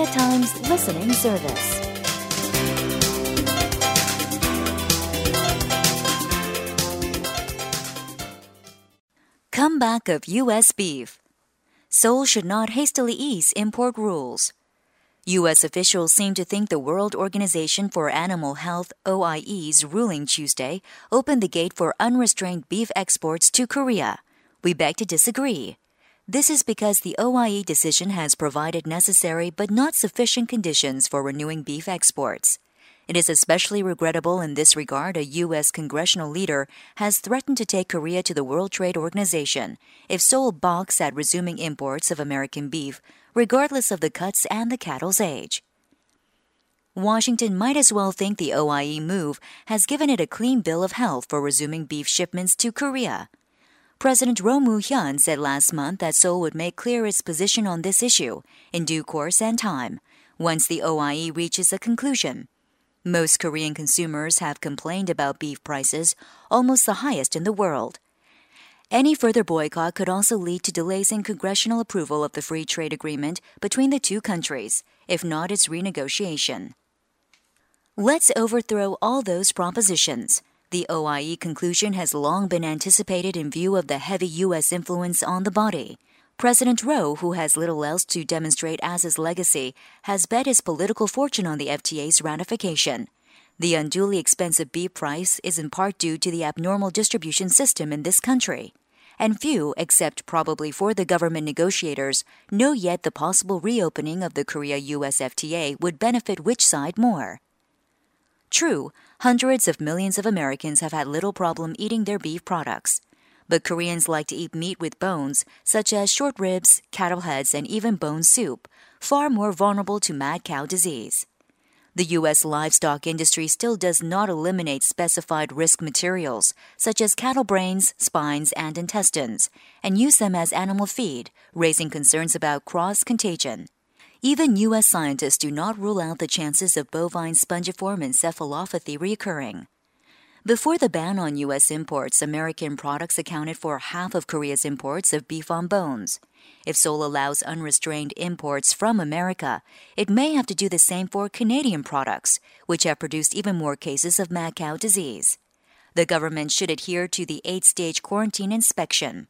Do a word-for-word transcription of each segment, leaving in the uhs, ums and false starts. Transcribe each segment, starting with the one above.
Korea Times listening service. Comeback of U S beef. Seoul should not hastily ease import rules. U S officials seem to think the World Organization for Animal Health O I E's ruling Tuesday opened the gate for unrestrained beef exports to Korea. We beg to disagree. This is because the O I E decision has provided necessary but not sufficient conditions for renewing beef exports. It is especially regrettable in this regard a U S congressional leader has threatened to take Korea to the World Trade Organization if Seoul balks at resuming imports of American beef, regardless of the cuts and the cattle's age. Washington might as well think the O I E move has given it a clean bill of health for resuming beef shipments to Korea. President Roh Moo-hyun said last month that Seoul would make clear its position on this issue in due course and time, once the O I E reaches a conclusion. Most Korean consumers have complained about beef prices, almost the highest in the world. Any further boycott could also lead to delays in congressional approval of the free trade agreement between the two countries, if not its renegotiation. Let's overthrow all those propositions. The O I E conclusion has long been anticipated in view of the heavy U S influence on the body. President Roh, who has little else to demonstrate as his legacy, has bet his political fortune on the F T A's ratification. The unduly expensive beef price is in part due to the abnormal distribution system in this country. And few, except probably for the government negotiators, know yet the possible reopening of the Korea-U S F T A would benefit which side more. True, hundreds of millions of Americans have had little problem eating their beef products. But Koreans like to eat meat with bones, such as short ribs, cattle heads, and even bone soup, far more vulnerable to mad cow disease. The U S livestock industry still does not eliminate specified risk materials, such as cattle brains, spines, and intestines, and use them as animal feed, raising concerns about cross-contagion. Even U S scientists do not rule out the chances of bovine spongiform encephalopathy reoccurring. Before the ban on U S imports, American products accounted for half of Korea's imports of beef on bones. If Seoul allows unrestrained imports from America, it may have to do the same for Canadian products, which have produced even more cases of mad cow disease. The government should adhere to the eight-stage quarantine inspection.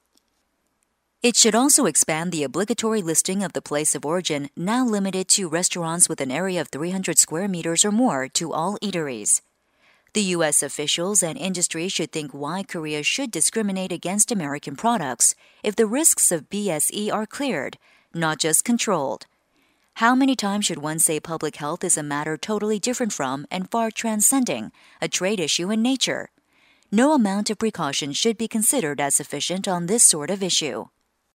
It should also expand the obligatory listing of the place of origin, now limited to restaurants with an area of three hundred square meters or more, to all eateries. The U S officials and industry should think why Korea should discriminate against American products if the risks of B S E are cleared, not just controlled. How many times should one say public health is a matter totally different from and far transcending a trade issue in nature? No amount of precaution should be considered as sufficient on this sort of issue.